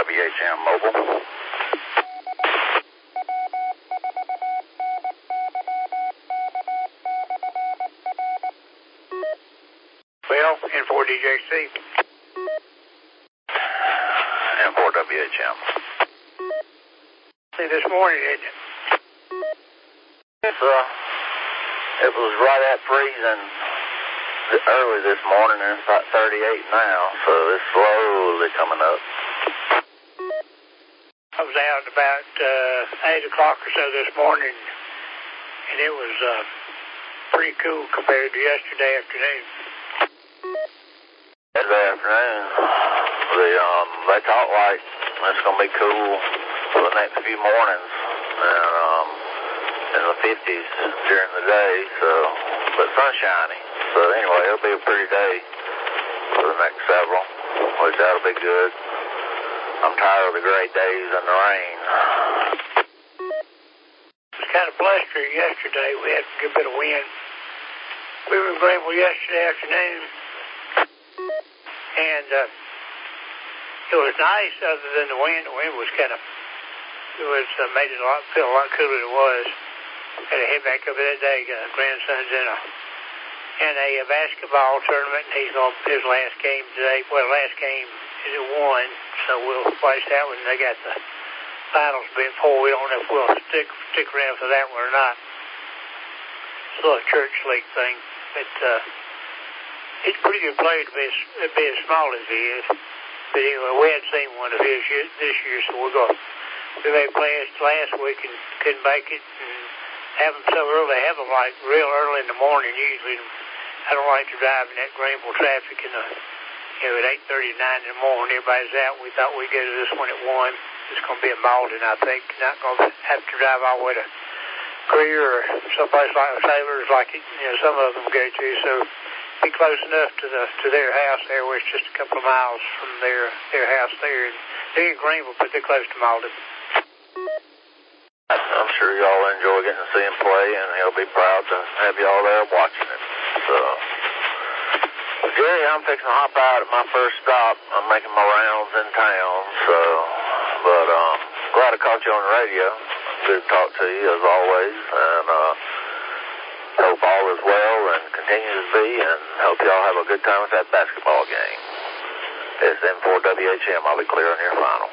N4WHM mobile. Well, N4DJC. N4WHM. See, this morning, isn't it? It was right at freezing early this morning, and it's about 38 now, so it's slowly coming up. I was out about 8 o'clock or so this morning, and it was pretty cool compared to yesterday afternoon. Yesterday afternoon, they talk like it's going to be cool for the next few mornings, and in the 50s during the day, but sunshiny. So anyway, it'll be a pretty day for the next several, which that'll be good. I'm tired of the gray days and the rain. It was kind of blustery yesterday. We had a good bit of wind. We were in Greenville yesterday afternoon, and it was nice other than the wind. The wind was kind of, made it feel a lot cooler than it was. Had to head back over that day. Grandson's in a basketball tournament, and he's on his last game today. Well, last game is at 1, so we'll watch that one. They got the finals being 4. We don't know if we'll stick around for that one or not. It's a little church league thing, but he's a pretty good player to be as small as he is. But anyway, we hadn't seen one of his this year, so we made plans last week and couldn't make it. And have them so early. They have them like real early in the morning usually. I don't like to drive in that Greenville traffic at 8:30, 9 in the morning. Everybody's out. We thought we'd go to this one at 1. It's going to be in Malden, I think. Not going to have to drive all the way to Greer or someplace like Sailors, like some of them go to. So be close enough to their house there, where it's just a couple of miles from their house there. And they're in Greenville, but they're close to Malden. I'm sure y'all enjoy getting to see him play, and he'll be proud to have y'all there watching it. So, Jerry, I'm fixing to hop out at my first stop. I'm making my rounds in town, but glad I caught you on the radio. Good to talk to you, as always, and hope all is well and continues to be, and hope y'all have a good time with that basketball game. It's N4WHM. I'll be clear on your final.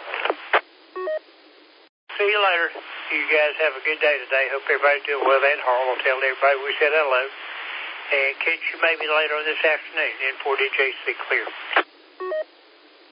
See you later. You guys have a good day today. Hope everybody's doing well. And Harl will tell everybody we said hello. And catch you maybe later on this afternoon. N4DJC clear.